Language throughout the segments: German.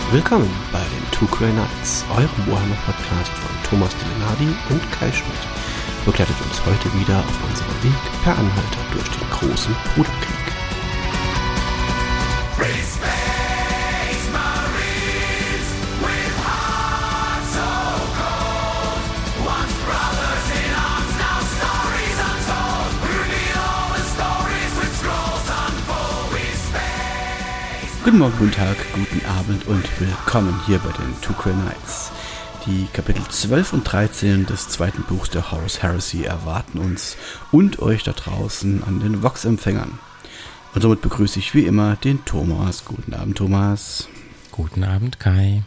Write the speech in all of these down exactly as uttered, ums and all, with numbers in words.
Willkommen bei den Two Grey Knights, eurem Warhammer-Podcast von Thomas Delenadi und Kai Schmidt. Begleitet uns heute wieder auf unserem Weg per Anhalter durch den großen Bruderkrieg. Guten Morgen, guten Tag, guten Abend und willkommen hier bei den Two Grey Knights. Die Kapitel zwölf und dreizehn des zweiten Buchs der Horus Heresy erwarten uns und euch da draußen an den Vox-Empfängern. Und somit begrüße ich wie immer den Thomas. Guten Abend, Thomas. Guten Abend, Kai.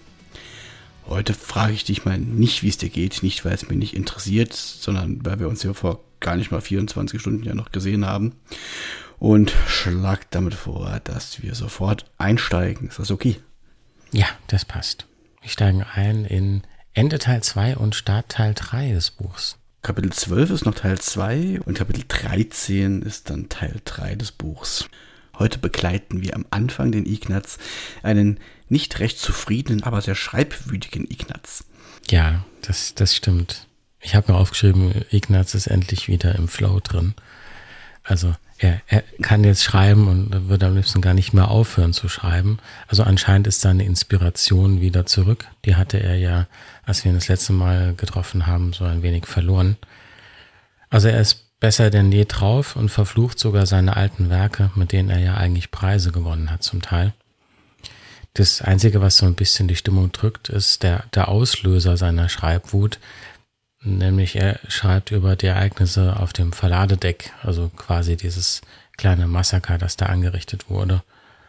Heute frage ich dich mal nicht, wie es dir geht, nicht weil es mich nicht interessiert, sondern weil wir uns ja vor gar nicht mal vierundzwanzig Stunden ja noch gesehen haben. Und schlag damit vor, dass wir sofort einsteigen. Ist das okay? Ja, das passt. Wir steigen ein in Ende Teil zwei und Start Teil drei des Buchs. Kapitel zwölf ist noch Teil zwei und Kapitel dreizehn ist dann Teil drei des Buchs. Heute begleiten wir am Anfang den Ignaz, einen nicht recht zufriedenen, aber sehr schreibwütigen Ignaz. Ja, das, das stimmt. Ich habe mir aufgeschrieben, Ignaz ist endlich wieder im Flow drin. Also er, er kann jetzt schreiben und würde am liebsten gar nicht mehr aufhören zu schreiben. Also anscheinend ist seine Inspiration wieder zurück. Die hatte er ja, als wir ihn das letzte Mal getroffen haben, so ein wenig verloren. Also er ist besser denn je drauf und verflucht sogar seine alten Werke, mit denen er ja eigentlich Preise gewonnen hat zum Teil. Das Einzige, was so ein bisschen die Stimmung drückt, ist der, der Auslöser seiner Schreibwut. Nämlich er schreibt über die Ereignisse auf dem Verladedeck, also quasi dieses kleine Massaker, das da angerichtet wurde.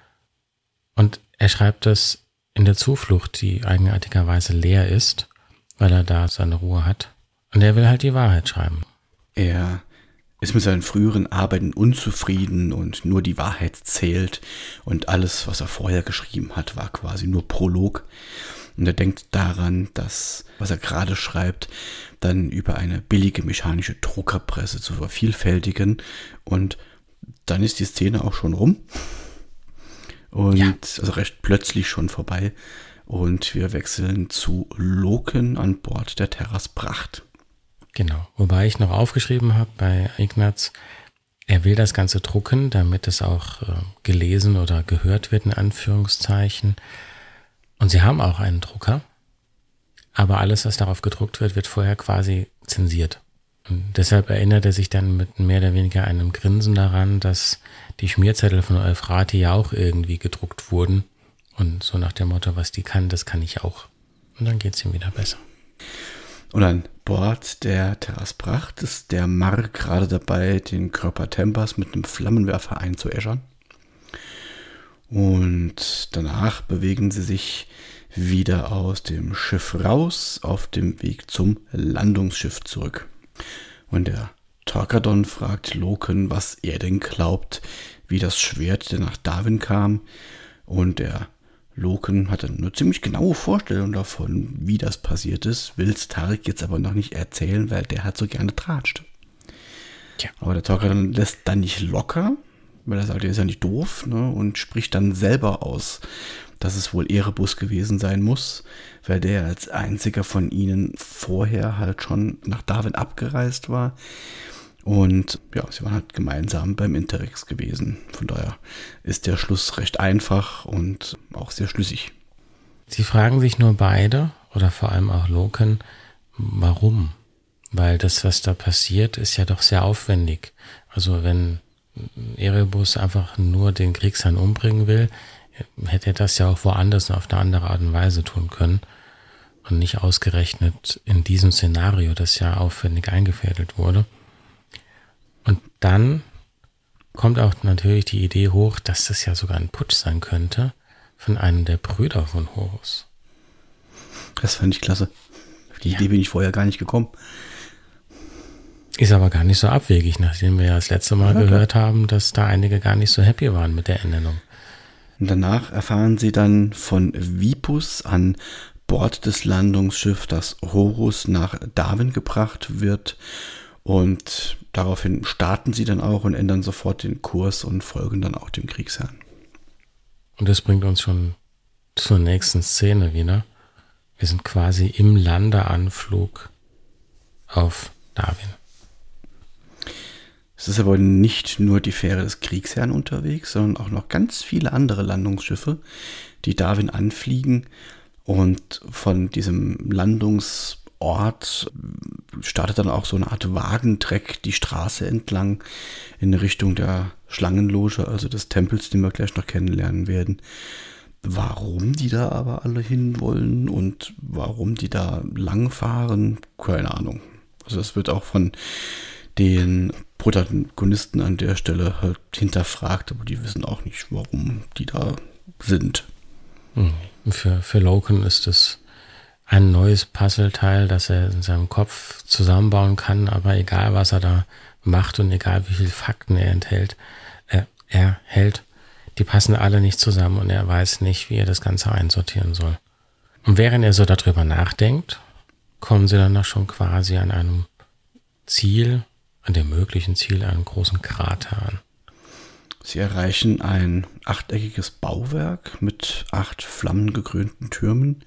Und er schreibt das in der Zuflucht, die eigenartigerweise leer ist, weil er da seine Ruhe hat. Und er will halt die Wahrheit schreiben. Er ist mit seinen früheren Arbeiten unzufrieden und nur die Wahrheit zählt. Und alles, was er vorher geschrieben hat, war quasi nur Prolog. Und er denkt daran, dass, was er gerade schreibt, dann über eine billige mechanische Druckerpresse zu vervielfältigen. Und dann ist die Szene auch schon rum. Und ja. Also recht plötzlich schon vorbei. Und wir wechseln zu Loken an Bord der Terras Pracht. Genau, wobei ich noch aufgeschrieben habe bei Ignaz, er will das Ganze drucken, damit es auch äh, gelesen oder gehört wird, in Anführungszeichen. Und sie haben auch einen Drucker, aber alles, was darauf gedruckt wird, wird vorher quasi zensiert. Und deshalb erinnert er sich dann mit mehr oder weniger einem Grinsen daran, dass die Schmierzettel von Euphrati ja auch irgendwie gedruckt wurden. Und so nach dem Motto, was die kann, das kann ich auch. Und dann geht es ihm wieder besser. Und an Bord der Terras Pracht ist der Marr gerade dabei, den Körper Tempers mit einem Flammenwerfer einzuäschern. Und danach bewegen sie sich wieder aus dem Schiff raus, auf dem Weg zum Landungsschiff zurück. Und der Torkadon fragt Loken, was er denn glaubt, wie das Schwert denn nach Darwin kam. Und der Loken hatte eine ziemlich genaue Vorstellung davon, wie das passiert ist, will es Tarek jetzt aber noch nicht erzählen, weil der halt so gerne tratscht. Tja. Aber der Torkadon lässt dann nicht locker, weil er sagt, er ist ja nicht doof, ne, und spricht dann selber aus, dass es wohl Erebus gewesen sein muss, weil der als einziger von ihnen vorher halt schon nach Darwin abgereist war. Und ja, sie waren halt gemeinsam beim Interrex gewesen. Von daher ist der Schluss recht einfach und auch sehr schlüssig. Sie fragen sich nur beide, oder vor allem auch Loken, warum? Weil das, was da passiert, ist ja doch sehr aufwendig. Also wenn Erebus einfach nur den Kriegsherrn umbringen will, hätte er das ja auch woanders und auf eine andere Art und Weise tun können. Und nicht ausgerechnet in diesem Szenario, das ja aufwendig eingefädelt wurde. Und dann kommt auch natürlich die Idee hoch, dass das ja sogar ein Putsch sein könnte von einem der Brüder von Horus. Das fand ich klasse. Auf die ja. Idee bin ich vorher gar nicht gekommen. Ist aber gar nicht so abwegig, nachdem wir ja das letzte Mal ja, gehört klar. haben, dass da einige gar nicht so happy waren mit der Ernennung. Und danach erfahren sie dann von Vipus an Bord des Landungsschiffs, dass Horus nach Darwin gebracht wird. Und daraufhin starten sie dann auch und ändern sofort den Kurs und folgen dann auch dem Kriegsherrn. Und das bringt uns schon zur nächsten Szene wieder. Wir sind quasi im Landeanflug auf Darwin. Es ist aber nicht nur die Fähre des Kriegsherrn unterwegs, sondern auch noch ganz viele andere Landungsschiffe, die Darwin anfliegen. Und von diesem Landungsort startet dann auch so eine Art Wagentrek die Straße entlang in Richtung der Schlangenloge, also des Tempels, den wir gleich noch kennenlernen werden. Warum die da aber alle hinwollen und warum die da langfahren, keine Ahnung. Also das wird auch von den Protagonisten an der Stelle halt hinterfragt, aber die wissen auch nicht, warum die da sind. Für, für Loken ist es ein neues Puzzleteil, das er in seinem Kopf zusammenbauen kann, aber egal, was er da macht und egal, wie viele Fakten er enthält, er, er hält, die passen alle nicht zusammen und er weiß nicht, wie er das Ganze einsortieren soll. Und während er so darüber nachdenkt, kommen sie dann noch schon quasi an einem Ziel, an dem möglichen Ziel, einem großen Krater an. Sie erreichen ein achteckiges Bauwerk mit acht flammengekrönten Türmen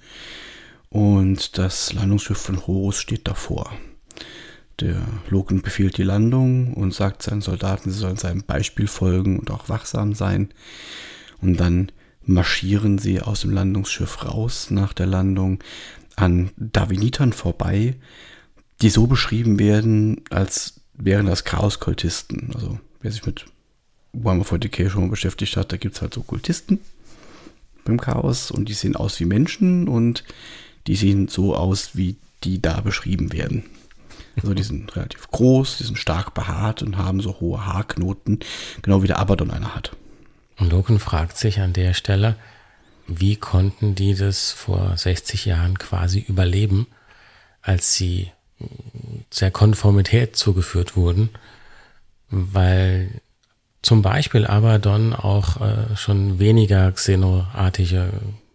und das Landungsschiff von Horus steht davor. Der Loken befiehlt die Landung und sagt seinen Soldaten, sie sollen seinem Beispiel folgen und auch wachsam sein. Und dann marschieren sie aus dem Landungsschiff raus nach der Landung an Darwinitern vorbei, die so beschrieben werden, als wären das Chaos-Kultisten. Also wer sich mit Warhammer forty K schon mal beschäftigt hat, da gibt es halt so Kultisten beim Chaos und die sehen aus wie Menschen und die sehen so aus, wie die da beschrieben werden. Also die sind relativ groß, die sind stark behaart und haben so hohe Haarknoten, genau wie der Abaddon einer hat. Und Loken fragt sich an der Stelle, wie konnten die das vor sechzig Jahren quasi überleben, als sie der Konformität zugeführt wurden, weil zum Beispiel Abaddon auch äh, schon weniger xenoartige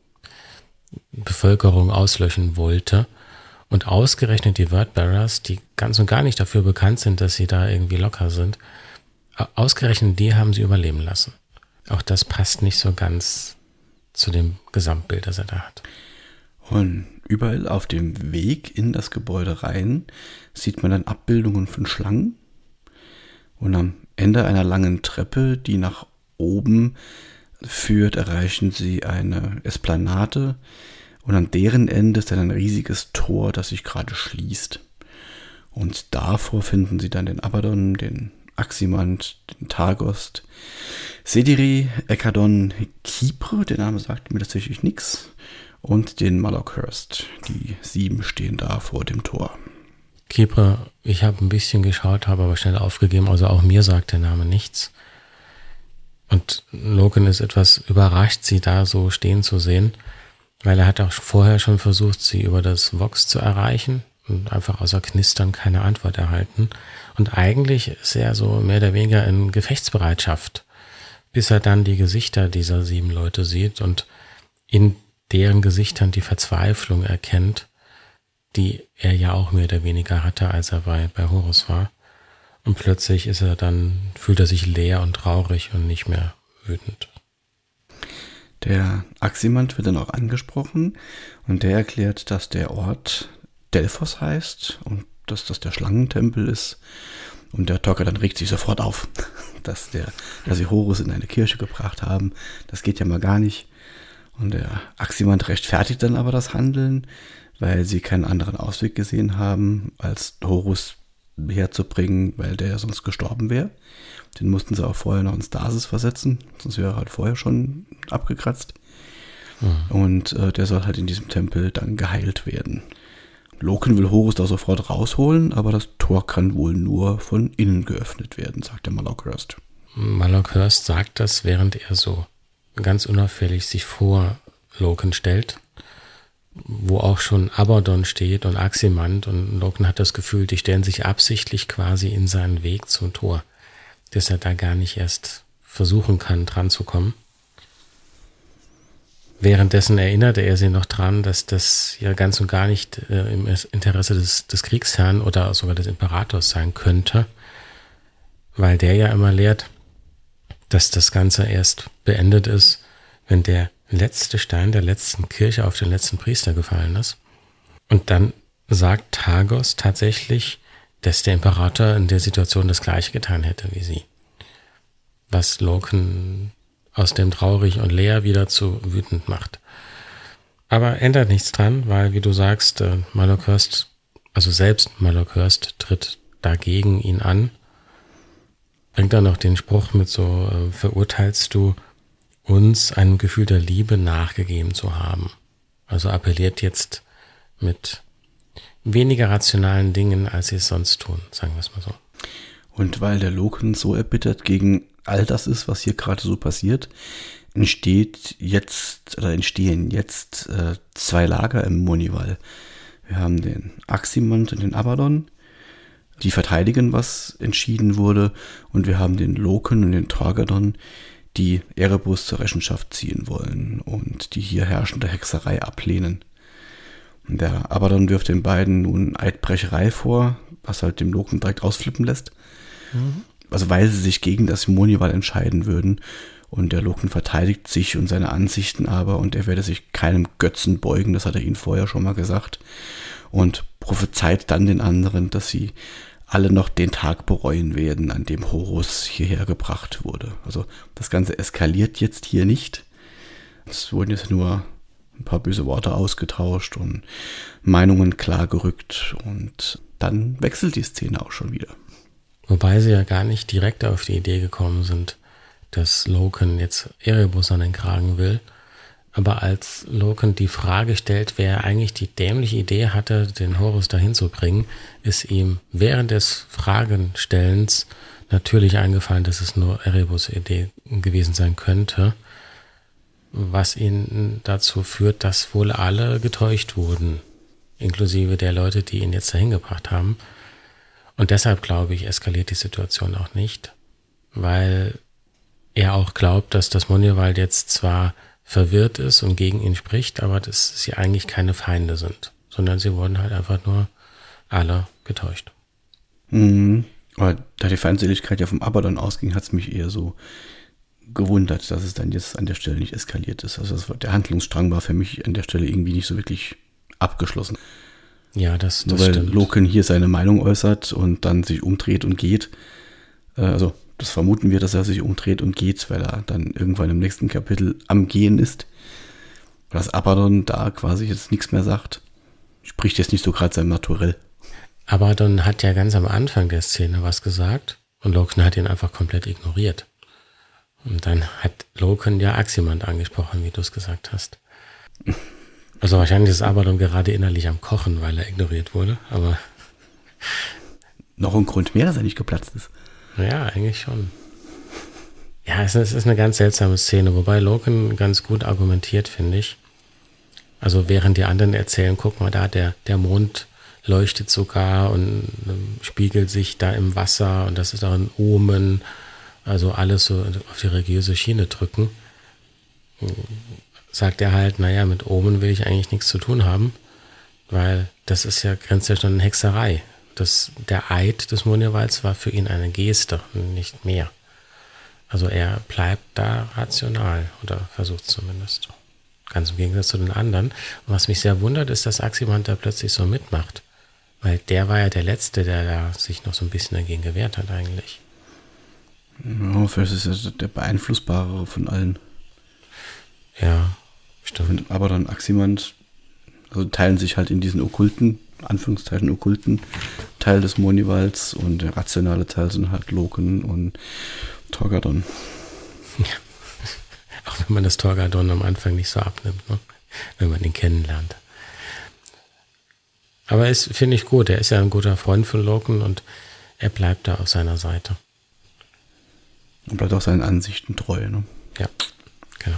Bevölkerung auslöschen wollte. Und ausgerechnet die Wordbearers, die ganz und gar nicht dafür bekannt sind, dass sie da irgendwie locker sind, ausgerechnet die haben sie überleben lassen. Auch das passt nicht so ganz zu dem Gesamtbild, das er da hat. Und überall auf dem Weg in das Gebäude rein sieht man dann Abbildungen von Schlangen. Und am Ende einer langen Treppe, die nach oben führt, erreichen sie eine Esplanade. Und an deren Ende ist dann ein riesiges Tor, das sich gerade schließt. Und davor finden sie dann den Abaddon, den Aximand, den Targost, Sediri, Ekadon, Kipre, der Name sagt mir tatsächlich nichts, und den Malachhurst. Die sieben stehen da vor dem Tor. Kipre, ich habe ein bisschen geschaut, habe aber schnell aufgegeben, also auch mir sagt der Name nichts. Und Loken ist etwas überrascht, sie da so stehen zu sehen, weil er hat auch vorher schon versucht, sie über das Vox zu erreichen und einfach außer Knistern keine Antwort erhalten. Und eigentlich ist er so mehr oder weniger in Gefechtsbereitschaft, bis er dann die Gesichter dieser sieben Leute sieht und in deren Gesichtern die Verzweiflung erkennt, die er ja auch mehr oder weniger hatte, als er bei, bei Horus war. Und plötzlich ist er dann, fühlt er sich leer und traurig und nicht mehr wütend. Der Aximand wird dann auch angesprochen und der erklärt, dass der Ort Delphos heißt und dass das der Schlangentempel ist. Und der Talker dann regt sich sofort auf, dass, der, dass sie Horus in eine Kirche gebracht haben. Das geht ja mal gar nicht. Und der Aximand rechtfertigt dann aber das Handeln, weil sie keinen anderen Ausweg gesehen haben, als Horus herzubringen, weil der sonst gestorben wäre. Den mussten sie auch vorher noch in Stasis versetzen, sonst wäre er halt vorher schon abgekratzt. Mhm. Und äh, der soll halt in diesem Tempel dann geheilt werden. Loken will Horus da sofort rausholen, aber das Tor kann wohl nur von innen geöffnet werden, sagt der Malachhurst. Malachhurst sagt das, während er so ganz unauffällig sich vor Loken stellt, wo auch schon Abaddon steht und Aximand, und Loken hat das Gefühl, die stellen sich absichtlich quasi in seinen Weg zum Tor, dass er da gar nicht erst versuchen kann, dran zu kommen. Währenddessen erinnerte er sie noch dran, dass das ja ganz und gar nicht äh, im Interesse des, des Kriegsherrn oder sogar des Imperators sein könnte, weil der ja immer lehrt, dass das Ganze erst beendet ist, wenn der letzte Stein der letzten Kirche auf den letzten Priester gefallen ist. Und dann sagt Targos tatsächlich, dass der Imperator in der Situation das Gleiche getan hätte wie sie. Was Loken aus dem traurig und leer wieder zu wütend macht. Aber ändert nichts dran, weil, wie du sagst, Malok-Hurst, also selbst Malok-Hurst tritt dagegen ihn an. Bringt dann noch den Spruch mit so, äh, verurteilst du uns einem Gefühl der Liebe nachgegeben zu haben. Also appelliert jetzt mit weniger rationalen Dingen, als sie es sonst tun, sagen wir es mal so. Und weil der Loken so erbittert gegen all das ist, was hier gerade so passiert, entsteht jetzt oder entstehen jetzt äh, zwei Lager im Monival. Wir haben den Aximand und den Abaddon, die verteidigen, was entschieden wurde, und wir haben den Loken und den Torgadon, die Erebos zur Rechenschaft ziehen wollen und die hier herrschende Hexerei ablehnen. Und der Abaddon wirft den beiden nun Eidbrecherei vor, was halt dem Loken direkt ausflippen lässt. Mhm. Also weil sie sich gegen das Monival entscheiden würden. Und der Loken verteidigt sich und seine Ansichten aber, und er werde sich keinem Götzen beugen, das hat er ihnen vorher schon mal gesagt. Und prophezeit dann den anderen, dass sie alle noch den Tag bereuen werden, an dem Horus hierher gebracht wurde. Also das Ganze eskaliert jetzt hier nicht. Es wurden jetzt nur ein paar böse Worte ausgetauscht und Meinungen klargerückt, und dann wechselt die Szene auch schon wieder. Wobei sie ja gar nicht direkt auf die Idee gekommen sind, dass Loken jetzt Erebos an den Kragen will. Aber als Loken die Frage stellt, wer eigentlich die dämliche Idee hatte, den Horus dahin zu bringen, ist ihm während des Fragenstellens natürlich eingefallen, dass es nur Erebos Idee gewesen sein könnte, was ihn dazu führt, dass wohl alle getäuscht wurden, inklusive der Leute, die ihn jetzt dahin gebracht haben. Und deshalb, glaube ich, eskaliert die Situation auch nicht, weil er auch glaubt, dass das Monival jetzt zwar verwirrt ist und gegen ihn spricht, aber dass sie eigentlich keine Feinde sind, sondern sie wurden halt einfach nur alle getäuscht. Mhm. Aber da die Feindseligkeit ja vom Abaddon ausging, hat es mich eher so gewundert, dass es dann jetzt an der Stelle nicht eskaliert ist. Also das war, der Handlungsstrang war für mich an der Stelle irgendwie nicht so wirklich abgeschlossen. Ja, das, das Nur weil stimmt. Loken hier seine Meinung äußert und dann sich umdreht und geht. Äh, also das vermuten wir, dass er sich umdreht und geht, weil er dann irgendwann im nächsten Kapitel am Gehen ist. Dass Abaddon da quasi jetzt nichts mehr sagt. Spricht jetzt nicht so gerade seinem Naturell. Abaddon hat ja ganz am Anfang der Szene was gesagt und Loken hat ihn einfach komplett ignoriert. Und dann hat Loken ja Aximand angesprochen, wie du es gesagt hast. Also wahrscheinlich ist Abaddon gerade innerlich am Kochen, weil er ignoriert wurde, aber... Noch ein Grund mehr, dass er nicht geplatzt ist. Ja, eigentlich schon. Ja, es ist, es ist eine ganz seltsame Szene, wobei Loken ganz gut argumentiert, finde ich. Also während die anderen erzählen, guck mal da, der, der Mond leuchtet sogar und ähm, spiegelt sich da im Wasser und das ist auch ein Omen, also alles so auf die religiöse Schiene drücken, sagt er halt, naja, mit Omen will ich eigentlich nichts zu tun haben, weil das ist ja, grenzt ja schon an Hexerei. Das, der Eid des Monivals war für ihn eine Geste, nicht mehr. Also er bleibt da rational oder versucht zumindest. Ganz im Gegensatz zu den anderen. Und was mich sehr wundert, ist, dass Aximand da plötzlich so mitmacht. Weil der war ja der Letzte, der da sich noch so ein bisschen dagegen gewehrt hat eigentlich. Ja, vielleicht ist er der beeinflussbarere von allen. Ja, stimmt. Aber dann Aximand, also teilen sich halt in diesen okkulten, Anführungszeichen okkulten Teil des Monivals, und der rationale Teil sind halt Loken und Torgadon. Ja. Auch wenn man das Torgadon am Anfang nicht so abnimmt, ne? Wenn man ihn kennenlernt. Aber es finde ich gut, er ist ja ein guter Freund von Loken und er bleibt da auf seiner Seite. Und bleibt auch seinen Ansichten treu, ne? Ja, genau.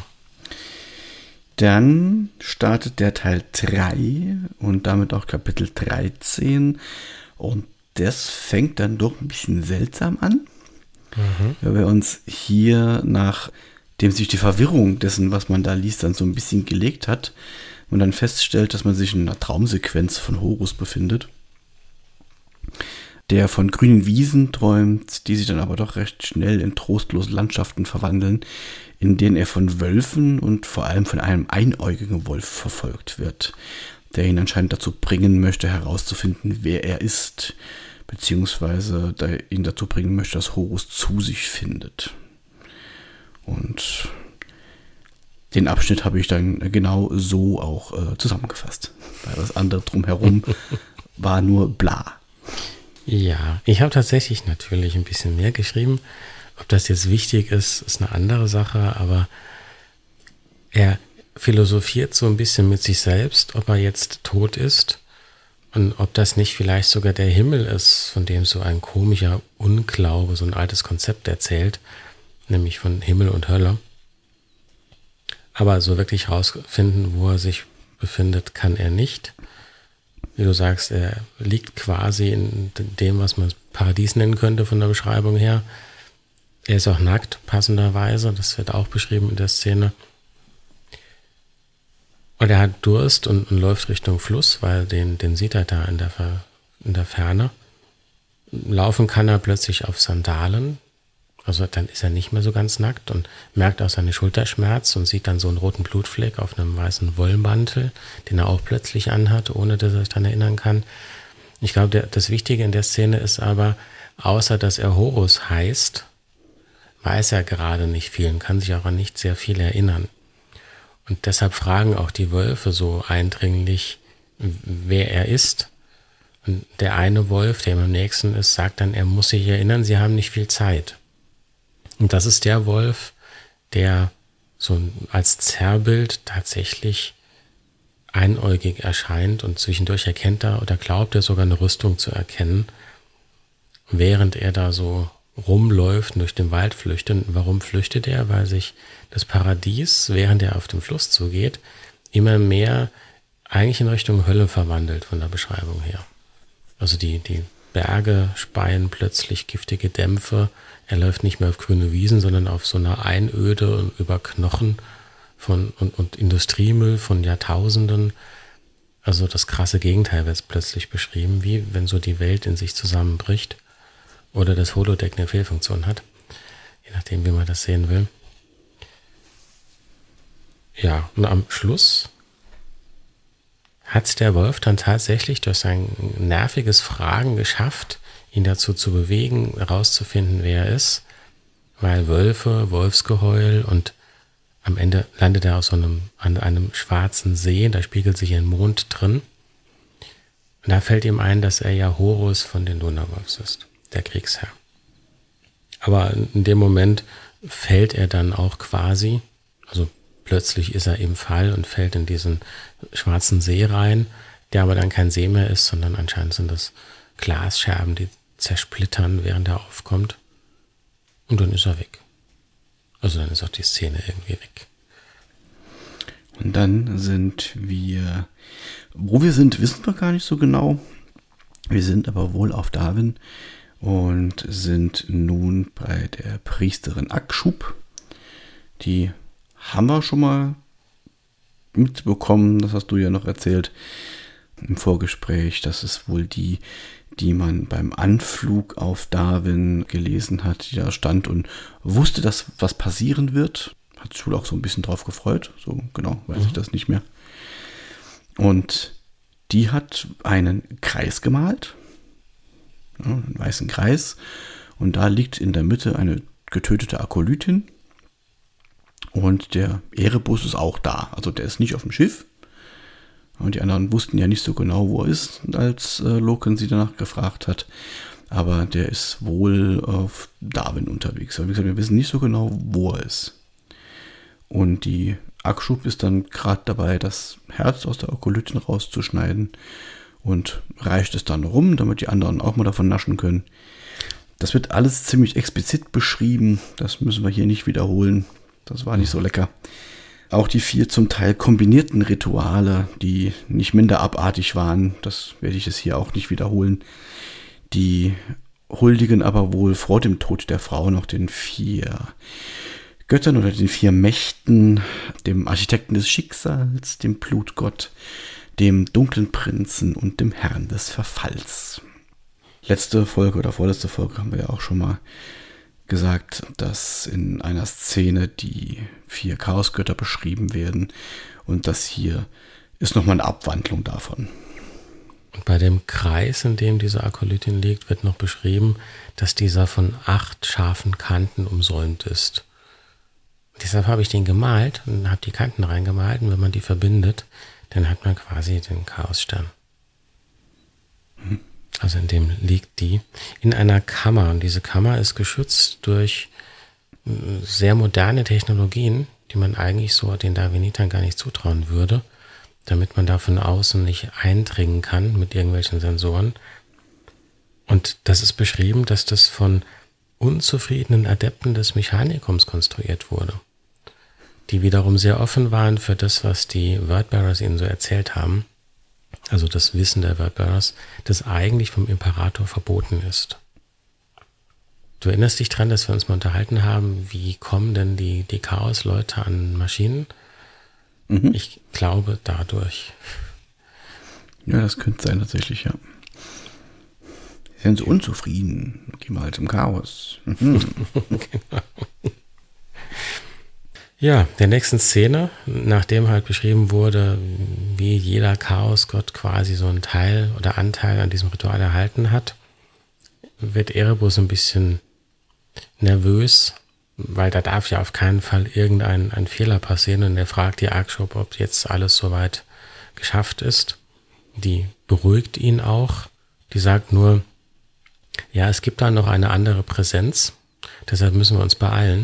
Dann startet der Teil drei und damit auch Kapitel dreizehn. Und das fängt dann doch ein bisschen seltsam an. Mhm. Weil wir uns hier, nachdem sich die Verwirrung dessen, was man da liest, dann so ein bisschen gelegt hat und dann feststellt, dass man sich in einer Traumsequenz von Horus befindet, der von grünen Wiesen träumt, die sich dann aber doch recht schnell in trostlose Landschaften verwandeln, in denen er von Wölfen und vor allem von einem einäugigen Wolf verfolgt wird, der ihn anscheinend dazu bringen möchte, herauszufinden, wer er ist, beziehungsweise ihn dazu bringen möchte, dass Horus zu sich findet. Und den Abschnitt habe ich dann genau so auch äh, zusammengefasst, weil das andere drumherum war nur bla. Ja, ich habe tatsächlich natürlich ein bisschen mehr geschrieben. Ob das jetzt wichtig ist, ist eine andere Sache, aber er philosophiert so ein bisschen mit sich selbst, ob er jetzt tot ist und ob das nicht vielleicht sogar der Himmel ist, von dem so ein komischer Unglaube, so ein altes Konzept erzählt, nämlich von Himmel und Hölle. Aber so wirklich rausfinden, wo er sich befindet, kann er nicht. Wie du sagst, er liegt quasi in dem, was man Paradies nennen könnte von der Beschreibung her. Er ist auch nackt, passenderweise. Das wird auch beschrieben in der Szene. Und er hat Durst und, und läuft Richtung Fluss, weil den, den sieht er da in der, in der Ferne. Laufen kann er plötzlich auf Sandalen. Also dann ist er nicht mehr so ganz nackt und merkt auch seine Schulterschmerz und sieht dann so einen roten Blutfleck auf einem weißen Wollmantel, den er auch plötzlich anhat, ohne dass er sich daran erinnern kann. Ich glaube, der, das Wichtige in der Szene ist aber, außer dass er Horus heißt, weiß er gerade nicht viel und kann sich auch an nicht sehr viel erinnern. Und deshalb fragen auch die Wölfe so eindringlich, wer er ist. Und der eine Wolf, der ihm am nächsten ist, sagt dann, er muss sich erinnern, sie haben nicht viel Zeit. Und das ist der Wolf, der so als Zerrbild tatsächlich einäugig erscheint und zwischendurch erkennt er oder glaubt er sogar eine Rüstung zu erkennen, während er da so rumläuft und durch den Wald flüchtet. Und warum flüchtet er? Weil sich das Paradies, während er auf dem Fluss zugeht, immer mehr eigentlich in Richtung Hölle verwandelt von der Beschreibung her. Also die, die Berge speien plötzlich giftige Dämpfe. Er läuft nicht mehr auf grüne Wiesen, sondern auf so einer Einöde und über Knochen von, und, und Industriemüll von Jahrtausenden. Also das krasse Gegenteil wird plötzlich beschrieben, wie wenn so die Welt in sich zusammenbricht oder das Holodeck eine Fehlfunktion hat. Je nachdem, wie man das sehen will. Ja, und am Schluss hat der Wolf dann tatsächlich durch sein nerviges Fragen geschafft, ihn dazu zu bewegen, herauszufinden, wer er ist, weil Wölfe, Wolfsgeheul und am Ende landet er auf so einem, an einem schwarzen See, da spiegelt sich ein Mond drin. Und da fällt ihm ein, dass er ja Horus von den Donauwolfs ist, der Kriegsherr. Aber in dem Moment fällt er dann auch quasi, also plötzlich ist er im Fall und fällt in diesen schwarzen See rein, der aber dann kein See mehr ist, sondern anscheinend sind das Glasscherben, die zersplittern, während er aufkommt. Und dann ist er weg. Also dann ist auch die Szene irgendwie weg. Und dann sind wir, wo wir sind, wissen wir gar nicht so genau. Wir sind aber wohl auf Darwin und sind nun bei der Priesterin Akshub. Die haben wir schon mal mitbekommen, das hast du ja noch erzählt im Vorgespräch. Das ist wohl die, die man beim Anflug auf Darwin gelesen hat, die da stand und wusste, dass was passieren wird. Hat sich wohl auch so ein bisschen drauf gefreut. So genau weiß mhm. ich das nicht mehr. Und die hat einen Kreis gemalt, ja, einen weißen Kreis. Und da liegt in der Mitte eine getötete Akolytin. Und der Erebus ist auch da. Also der ist nicht auf dem Schiff. Und die anderen wussten ja nicht so genau, wo er ist, als äh, Loken sie danach gefragt hat. Aber der ist wohl auf Darwin unterwegs. Aber wie gesagt, wir wissen nicht so genau, wo er ist. Und die Akshub ist dann gerade dabei, das Herz aus der Akolytin rauszuschneiden und reicht es dann rum, damit die anderen auch mal davon naschen können. Das wird alles ziemlich explizit beschrieben. Das müssen wir hier nicht wiederholen. Das war nicht so lecker. Auch die vier zum Teil kombinierten Rituale, die nicht minder abartig waren, das werde ich jetzt hier auch nicht wiederholen. Die huldigen aber wohl vor dem Tod der Frau noch den vier Göttern oder den vier Mächten, dem Architekten des Schicksals, dem Blutgott, dem dunklen Prinzen und dem Herrn des Verfalls. letzte Folge oder vorletzte Folge haben wir ja auch schon mal gesagt, dass in einer Szene die vier Chaosgötter beschrieben werden und das hier ist nochmal eine Abwandlung davon. Und bei dem Kreis, in dem diese Akolytin liegt, wird noch beschrieben, dass dieser von acht scharfen Kanten umsäumt ist. Deshalb habe ich den gemalt und habe die Kanten reingemalt und wenn man die verbindet, dann hat man quasi den Chaosstern. Mhm. Also in dem liegt die in einer Kammer und diese Kammer ist geschützt durch sehr moderne Technologien, die man eigentlich so den Darwinitern gar nicht zutrauen würde, damit man da von außen nicht eindringen kann mit irgendwelchen Sensoren. Und das ist beschrieben, dass das von unzufriedenen Adepten des Mechanikums konstruiert wurde, die wiederum sehr offen waren für das, was die Wordbearers ihnen so erzählt haben, also das Wissen der Wordbearers, das eigentlich vom Imperator verboten ist. Du erinnerst dich dran, dass wir uns mal unterhalten haben, wie kommen denn die, die Chaos-Leute an Maschinen? Mhm. Ich glaube dadurch. Ja, das könnte sein tatsächlich, ja. Sie sind so unzufrieden. Gehen wir halt im Chaos. Mhm. Genau. Ja, der nächsten Szene, nachdem halt beschrieben wurde, wie jeder Chaosgott quasi so einen Teil oder Anteil an diesem Ritual erhalten hat, wird Erebus ein bisschen nervös, weil da darf ja auf keinen Fall irgendein ein Fehler passieren und er fragt die Arkshop, ob jetzt alles soweit geschafft ist. Die beruhigt ihn auch, die sagt nur, ja, es gibt da noch eine andere Präsenz, deshalb müssen wir uns beeilen.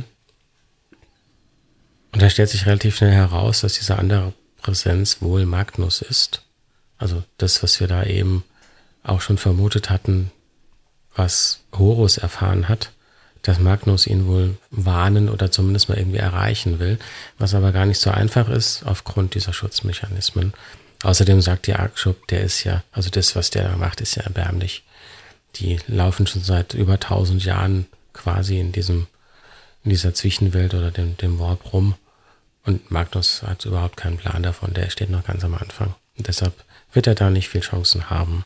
Und da stellt sich relativ schnell heraus, dass diese andere Präsenz wohl Magnus ist. Also das, was wir da eben auch schon vermutet hatten, was Horus erfahren hat, dass Magnus ihn wohl warnen oder zumindest mal irgendwie erreichen will, was aber gar nicht so einfach ist aufgrund dieser Schutzmechanismen. Außerdem sagt die Arkshop, der ist ja, also das, was der da macht, ist ja erbärmlich. Die laufen schon seit über tausend Jahren quasi in diesem, in dieser Zwischenwelt oder dem, dem Warp rum. Und Magnus hat überhaupt keinen Plan davon, der steht noch ganz am Anfang. Und deshalb wird er da nicht viel Chancen haben.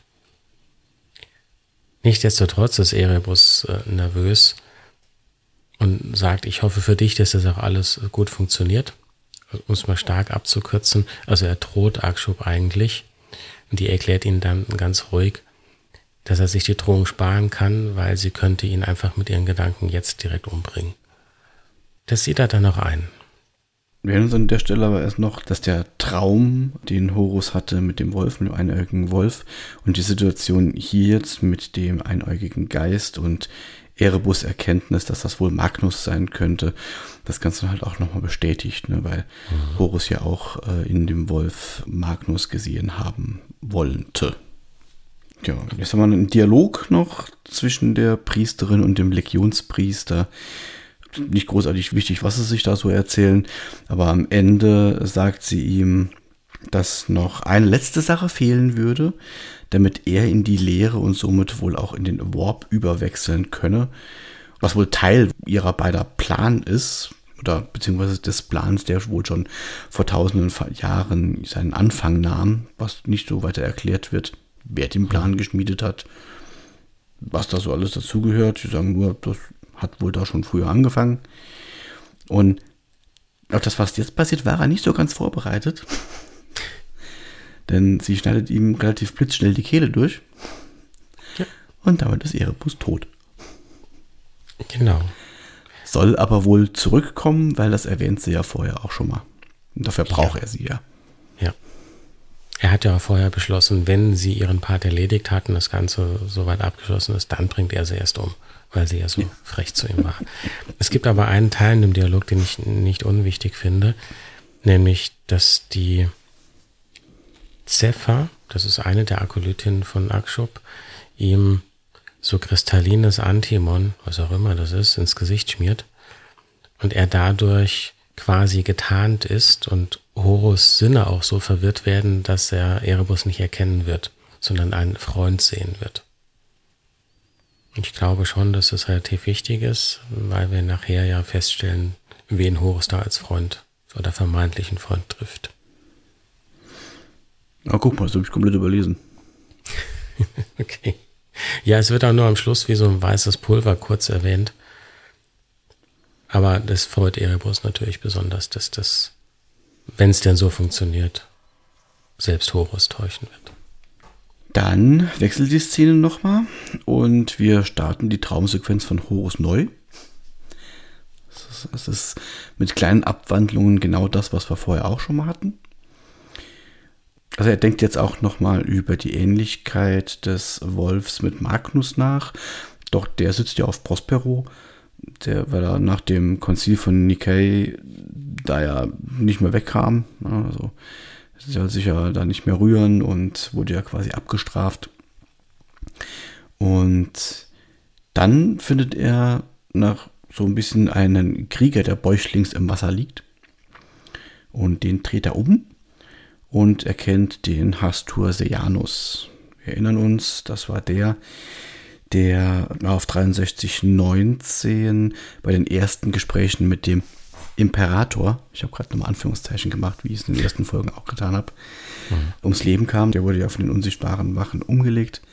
Nichtsdestotrotz ist Erebus äh, nervös und sagt, ich hoffe für dich, dass das auch alles gut funktioniert. Um es mal stark abzukürzen. Also er droht Arkshop eigentlich. Und die erklärt ihn dann ganz ruhig, dass er sich die Drohung sparen kann, weil sie könnte ihn einfach mit ihren Gedanken jetzt direkt umbringen. Das sieht er dann auch ein. Wir erinnern uns an der Stelle aber erst noch, dass der Traum, den Horus hatte mit dem Wolf, mit dem einäugigen Wolf und die Situation hier jetzt mit dem einäugigen Geist und Erebus Erkenntnis, dass das wohl Magnus sein könnte, das Ganze halt auch nochmal bestätigt, ne, weil mhm. Horus ja auch äh, in dem Wolf Magnus gesehen haben wollte. Ja, jetzt haben wir einen Dialog noch zwischen der Priesterin und dem Legionspriester. Nicht großartig wichtig, was sie sich da so erzählen, aber am Ende sagt sie ihm, dass noch eine letzte Sache fehlen würde, damit er in die Lehre und somit wohl auch in den Warp überwechseln könne, was wohl Teil ihrer beider Plan ist, oder beziehungsweise des Plans, der wohl schon vor tausenden Jahren seinen Anfang nahm, was nicht so weiter erklärt wird, wer den Plan geschmiedet hat, was da so alles dazugehört. Sie sagen nur, das hat wohl da schon früher angefangen. Und auf das, was jetzt passiert, war er nicht so ganz vorbereitet. Denn sie schneidet ihm relativ blitzschnell die Kehle durch. Ja. Und damit ist Erebus tot. Genau. Soll aber wohl zurückkommen, weil das erwähnt sie ja vorher auch schon mal. Und dafür braucht ja. er sie ja. Ja. Er hat ja auch vorher beschlossen, wenn sie ihren Part erledigt hatten, das Ganze soweit abgeschlossen ist, dann bringt er sie erst um, weil sie ja so ja. frech zu ihm war. Es gibt aber einen Teil in dem Dialog, den ich nicht unwichtig finde, nämlich, dass die Zephyr, das ist eine der Akolytinnen von Arkshop, ihm so kristallines Antimon, was auch immer das ist, ins Gesicht schmiert und er dadurch quasi getarnt ist und Horus Sinne auch so verwirrt werden, dass er Erebus nicht erkennen wird, sondern einen Freund sehen wird. Ich glaube schon, dass das relativ wichtig ist, weil wir nachher ja feststellen, wen Horus da als Freund oder vermeintlichen Freund trifft. Na, guck mal, das habe ich komplett überlesen. Okay. Ja, es wird auch nur am Schluss wie so ein weißes Pulver kurz erwähnt. Aber das freut Erebus natürlich besonders, dass das, wenn es denn so funktioniert, selbst Horus täuschen wird. Dann wechselt die Szene nochmal und wir starten die Traumsequenz von Horus neu. Es ist mit kleinen Abwandlungen genau das, was wir vorher auch schon mal hatten. Also er denkt jetzt auch nochmal über die Ähnlichkeit des Wolfs mit Magnus nach. Doch der sitzt ja auf Prospero, der, weil er nach dem Konzil von Nikäa da ja nicht mehr wegkam. Also soll sich ja da nicht mehr rühren und wurde ja quasi abgestraft. Und dann findet er nach so ein bisschen einen Krieger, der bäuchlings im Wasser liegt. Und den dreht er um und erkennt den Hastur Sejanus. Wir erinnern uns, das war der, der auf dreiundsechzig neunzehn bei den ersten Gesprächen mit dem Imperator, ich habe gerade nochmal Anführungszeichen gemacht, wie ich es in den ersten Folgen auch getan habe, mhm. ums Leben kam. Der wurde ja von den unsichtbaren Wachen umgelegt.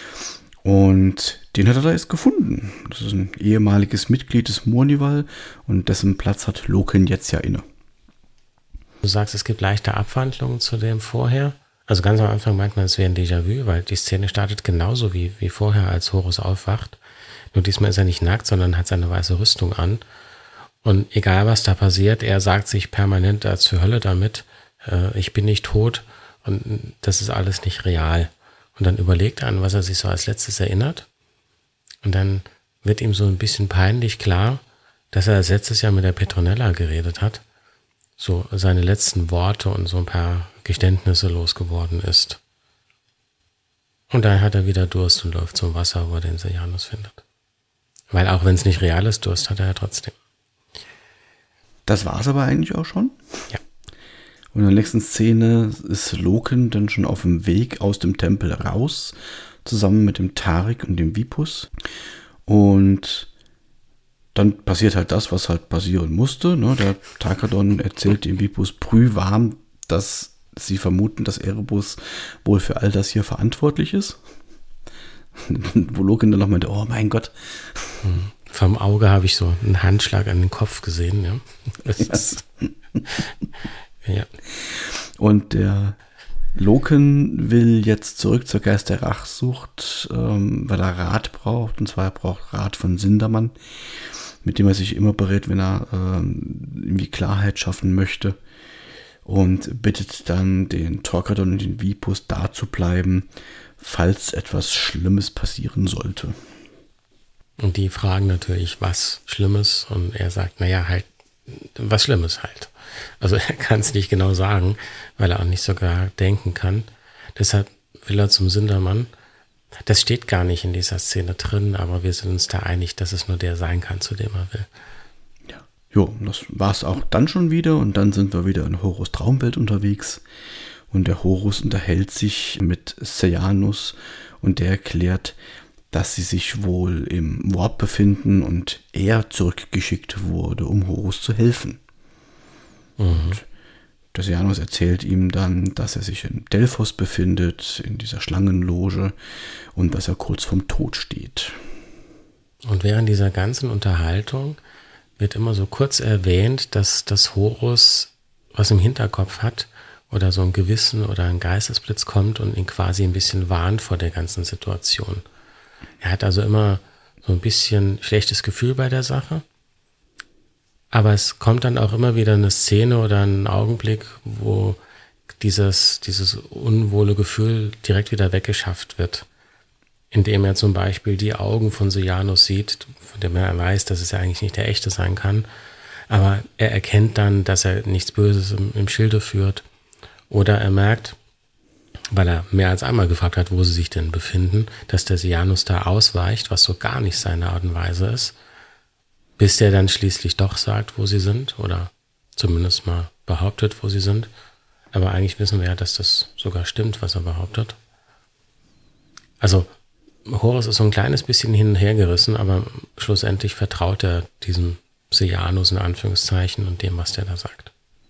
Und den hat er da jetzt gefunden. Das ist ein ehemaliges Mitglied des Mournival und dessen Platz hat Loken jetzt ja inne. Du sagst, es gibt leichte Abwandlungen zu dem vorher. Also ganz am Anfang meint man, es wäre ein Déjà-vu, weil die Szene startet genauso wie, wie vorher, als Horus aufwacht. Nur diesmal ist er nicht nackt, sondern hat seine weiße Rüstung an. Und egal, was da passiert, er sagt sich permanent als für Hölle damit, äh, ich bin nicht tot und das ist alles nicht real. Und dann überlegt er an, was er sich so als letztes erinnert. Und dann wird ihm so ein bisschen peinlich klar, dass er als letztes Jahr mit der Petronella geredet hat. So seine letzten Worte und so ein paar Geständnisse losgeworden ist. Und dann hat er wieder Durst und läuft zum Wasser, wo er den Sejanus findet. Weil auch wenn es nicht real ist, Durst hat er ja trotzdem. Das war es aber eigentlich auch schon. Ja. Und in der nächsten Szene ist Loken dann schon auf dem Weg aus dem Tempel raus, zusammen mit dem Tariq und dem Vipus. Und dann passiert halt das, was halt passieren musste. Ne? Der Tarkadon erzählt dem Vipus brühwarm, dass sie vermuten, dass Erebus wohl für all das hier verantwortlich ist. Wo Loken dann noch meinte, oh mein Gott. Hm. Vom Auge habe ich so einen Handschlag an den Kopf gesehen. Ja. Das ist, ja. Und der Loken will jetzt zurück zur Geist der Rachsucht, ähm, weil er Rat braucht. Und zwar er braucht Rat von Sindamann, mit dem er sich immer berät, wenn er ähm, irgendwie Klarheit schaffen möchte. Und bittet dann den Torquadon und den Vipus da zu bleiben, falls etwas Schlimmes passieren sollte. Und die fragen natürlich, was Schlimmes. Und er sagt, naja, halt, was Schlimmes halt. Also er kann es nicht genau sagen, weil er auch nicht sogar denken kann. Deshalb will er zum Sindamann. Das steht gar nicht in dieser Szene drin, aber wir sind uns da einig, dass es nur der sein kann, zu dem er will. Ja, jo, das war es auch dann schon wieder. Und dann sind wir wieder in Horus Traumwelt unterwegs. Und der Horus unterhält sich mit Sejanus und der erklärt, dass sie sich wohl im Warp befinden und er zurückgeschickt wurde, um Horus zu helfen. Mhm. Und der Sejanus erzählt ihm dann, dass er sich in Delphos befindet, in dieser Schlangenloge, und dass er kurz vorm Tod steht. Und während dieser ganzen Unterhaltung wird immer so kurz erwähnt, dass das Horus was im Hinterkopf hat oder so ein Gewissen oder ein Geistesblitz kommt und ihn quasi ein bisschen warnt vor der ganzen Situation. Er hat also immer so ein bisschen schlechtes Gefühl bei der Sache. Aber es kommt dann auch immer wieder eine Szene oder ein Augenblick, wo dieses, dieses unwohle Gefühl direkt wieder weggeschafft wird. Indem er zum Beispiel die Augen von Sejanus sieht, von dem er weiß, dass es ja eigentlich nicht der echte sein kann. Aber er erkennt dann, dass er nichts Böses im, im Schilde führt. Oder er merkt, weil er mehr als einmal gefragt hat, wo sie sich denn befinden, dass der Sejanus da ausweicht, was so gar nicht seine Art und Weise ist, bis der dann schließlich doch sagt, wo sie sind, oder zumindest mal behauptet, wo sie sind. Aber eigentlich wissen wir ja, dass das sogar stimmt, was er behauptet. Also Horus ist so ein kleines bisschen hin und her gerissen, aber schlussendlich vertraut er diesem Sejanus in Anführungszeichen und dem, was der da sagt.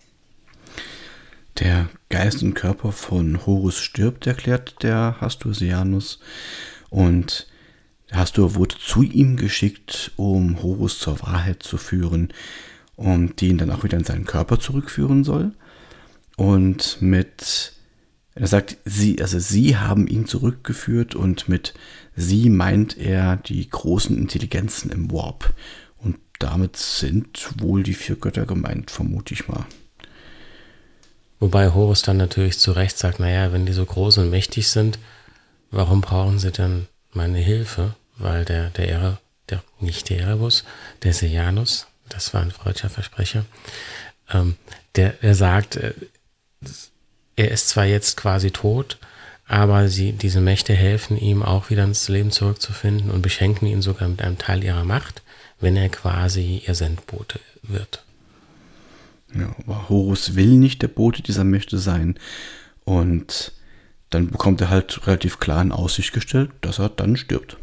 Der Geist und Körper von Horus stirbt, erklärt der Hastur Sejanus. Und Der Hastur wurde zu ihm geschickt, um Horus zur Wahrheit zu führen, um die ihn dann auch wieder in seinen Körper zurückführen soll. Und mit, er sagt, sie, also sie haben ihn zurückgeführt und mit sie meint er die großen Intelligenzen im Warp. Und damit sind wohl die vier Götter gemeint, vermute ich mal. Wobei Horus dann natürlich zu Recht sagt, naja, wenn die so groß und mächtig sind, warum brauchen sie dann meine Hilfe? Weil der, der, Ere, der nicht der Erebus, der Sejanus, das war ein freudscher Versprecher, ähm, der, der sagt, äh, er ist zwar jetzt quasi tot, aber sie, diese Mächte helfen ihm auch wieder ins Leben zurückzufinden und beschenken ihn sogar mit einem Teil ihrer Macht, wenn er quasi ihr Sendbote wird. Ja, aber Horus will nicht der Bote dieser Mächte sein und dann bekommt er halt relativ klar in Aussicht gestellt, dass er dann stirbt.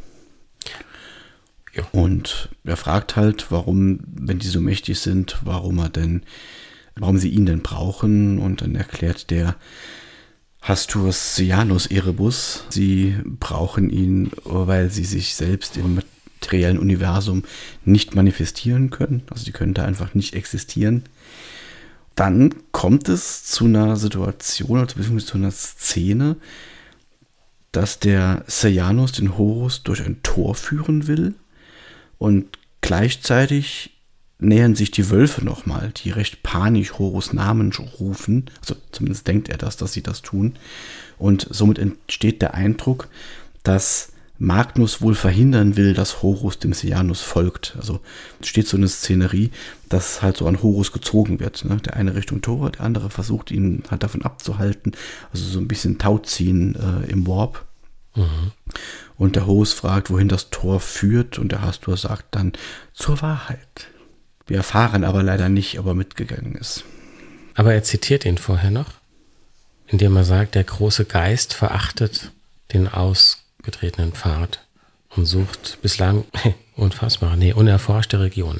Ja. Und er fragt halt, warum, wenn die so mächtig sind, warum er denn, warum sie ihn denn brauchen, und dann erklärt der Hastur Sejanus Erebus, sie brauchen ihn, weil sie sich selbst im materiellen Universum nicht manifestieren können, also die können da einfach nicht existieren. Dann kommt es zu einer Situation, also beziehungsweise zu einer Szene, dass der Sejanus den Horus durch ein Tor führen will und gleichzeitig nähern sich die Wölfe nochmal, die recht panisch Horus Namen rufen, also zumindest denkt er das, dass sie das tun, und somit entsteht der Eindruck, dass Magnus wohl verhindern will, dass Horus dem Sejanus folgt. Also steht so eine Szenerie, dass halt so an Horus gezogen wird. Ne? Der eine Richtung Tor, der andere versucht ihn halt davon abzuhalten. Also so ein bisschen Tauziehen äh, im Warp. Mhm. Und der Horus fragt, wohin das Tor führt, und der Hastur sagt dann zur Wahrheit. Wir erfahren aber leider nicht, ob er mitgegangen ist. Aber er zitiert ihn vorher noch, indem er sagt, der große Geist verachtet den ausgetretenen Pfad und sucht bislang unfassbar, nee, unerforschte Regionen.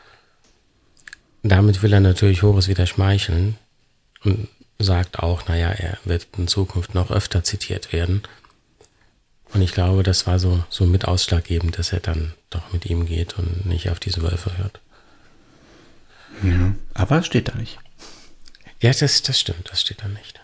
Damit will er natürlich Horus wieder schmeicheln und sagt auch, naja, er wird in Zukunft noch öfter zitiert werden. Und ich glaube, das war so, so mit ausschlaggebend, dass er dann doch mit ihm geht und nicht auf diese Wölfe hört. Ja, aber es steht da nicht. Ja, das, das stimmt, das steht da nicht.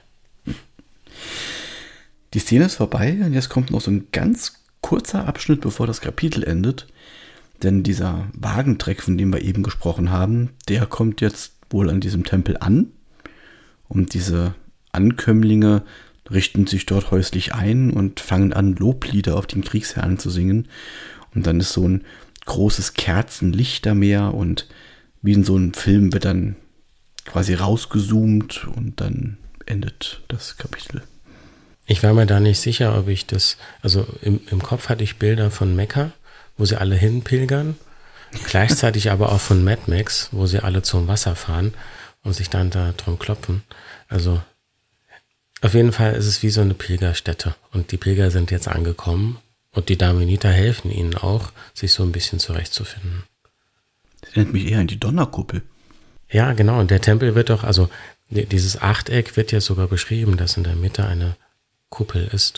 Die Szene ist vorbei und jetzt kommt noch so ein ganz kurzer Abschnitt, bevor das Kapitel endet. Denn dieser Wagentreck, von dem wir eben gesprochen haben, der kommt jetzt wohl an diesem Tempel an. Und diese Ankömmlinge richten sich dort häuslich ein und fangen an, Loblieder auf den Kriegsherrn zu singen. Und dann ist so ein großes Kerzenlichtermeer und wie in so einem Film wird dann quasi rausgezoomt und dann endet das Kapitel. Ich war mir da nicht sicher, ob ich das, also im, im Kopf hatte ich Bilder von Mekka, wo sie alle hinpilgern, gleichzeitig aber auch von Mad Max, wo sie alle zum Wasser fahren und sich dann da drum klopfen. Also auf jeden Fall ist es wie so eine Pilgerstätte und die Pilger sind jetzt angekommen und die Daemoniter helfen ihnen auch, sich so ein bisschen zurechtzufinden. Das nennt mich eher an die Donnerkuppel. Ja, genau, und der Tempel wird doch, also dieses Achteck wird ja sogar beschrieben, dass in der Mitte eine Kuppel ist.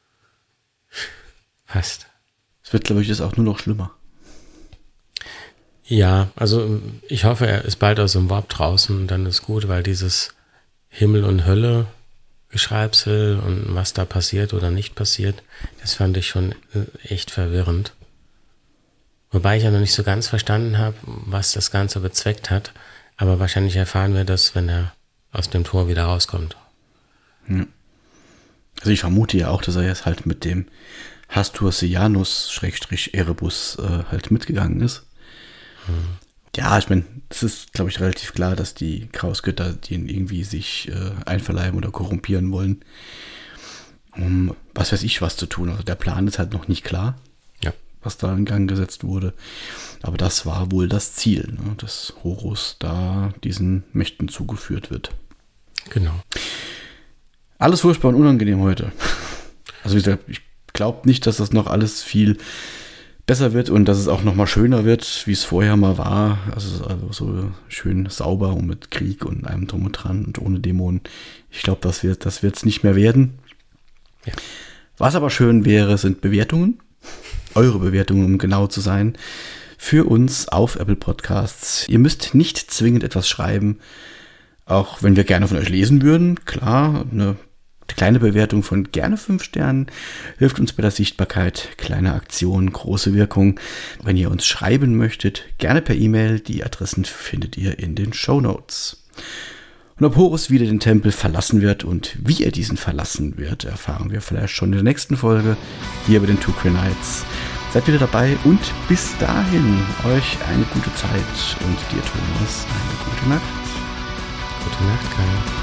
Fast. Es wird, glaube ich, jetzt auch nur noch schlimmer. Ja, also ich hoffe, er ist bald aus dem Warp draußen und dann ist gut, weil dieses Himmel und Hölle Geschreibsel und was da passiert oder nicht passiert, das fand ich schon echt verwirrend. Wobei ich ja noch nicht so ganz verstanden habe, was das Ganze bezweckt hat, aber wahrscheinlich erfahren wir das, wenn er aus dem Tor wieder rauskommt. Hm. Also ich vermute ja auch, dass er jetzt halt mit dem Hastur Sejanus Schrägstrich Erebus äh, halt mitgegangen ist. Hm. Ja, ich meine, es ist, glaube ich, relativ klar, dass die Chaosgötter den irgendwie sich äh, einverleiben oder korrumpieren wollen, um was weiß ich was zu tun. Also der Plan ist halt noch nicht klar, ja, was da in Gang gesetzt wurde. Aber das war wohl das Ziel, ne, dass Horus da diesen Mächten zugeführt wird. Genau. Alles furchtbar und unangenehm heute. Also wie gesagt, ich glaube nicht, dass das noch alles viel besser wird und dass es auch noch mal schöner wird, wie es vorher mal war. Also, also so schön sauber und mit Krieg und allem drum und dran und ohne Dämonen. Ich glaube, das wird das wird's nicht mehr werden. Ja. Was aber schön wäre, sind Bewertungen. eure Bewertung, um genau zu sein, für uns auf Apple Podcasts. Ihr müsst nicht zwingend etwas schreiben, auch wenn wir gerne von euch lesen würden. Klar, eine kleine Bewertung von gerne fünf Sternen hilft uns bei der Sichtbarkeit. Kleine Aktion, große Wirkung. Wenn ihr uns schreiben möchtet, gerne per E-Mail. Die Adressen findet ihr in den Shownotes. Und ob Horus wieder den Tempel verlassen wird und wie er diesen verlassen wird, erfahren wir vielleicht schon in der nächsten Folge hier bei den Two Grey Knights. Seid wieder dabei und bis dahin euch eine gute Zeit und dir, Thomas, eine gute Nacht. Gute Nacht, Kai.